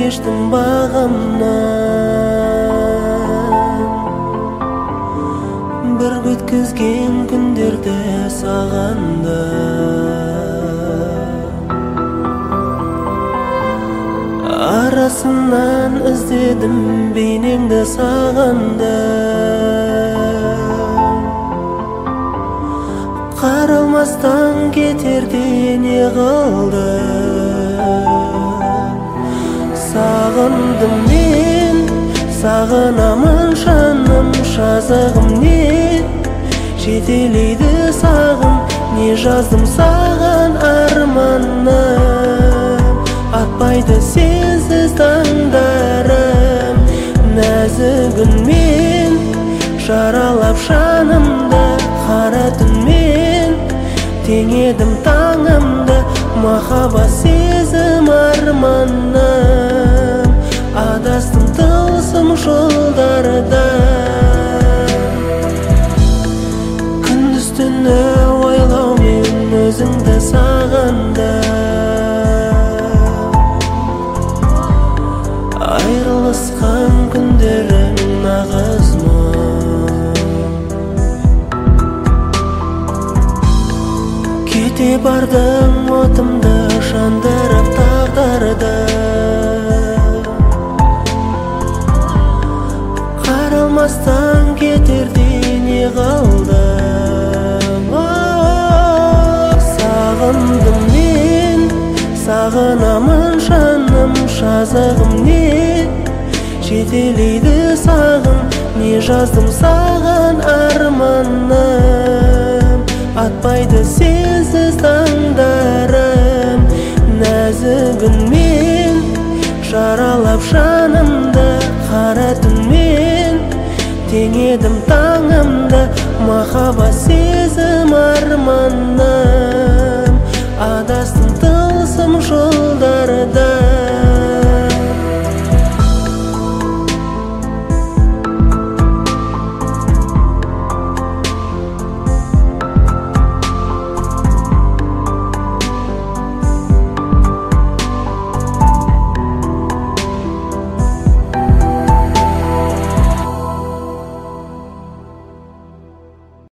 кештім бағымнан, бір өткізген күндерді сағанда. Арасынан іздедім бейнеңді сағанда, қаралмастан кетерде не қалды? Сағындым мен, сағынамын жаным, жазығым не? Жетелейді сағым, не жаздым саған арманым? Атпайды сенсіз таңдарым, нәзігін мен жаралап жанымды. Қара түнмен теңедім таңымды, махаббат сезім арманым. Адастым тылсым жолдарда, күндіз түні ойлаумен өзіңді сағанда. Айрылысқан күндерің нағыз мұң, кете бардың отымды жандырып тағдырды. Қаралмастан кетерде не қалды? Сағындым мен, сағынамын жаным, жазығым не? Жетелейді сағым, не жаздым саған арманым? Атпайды сенсіз таңдарым, нәзігін мен жаралап жанымды. Қара түнмен теңедім таңымды, махаббат сезім арманым.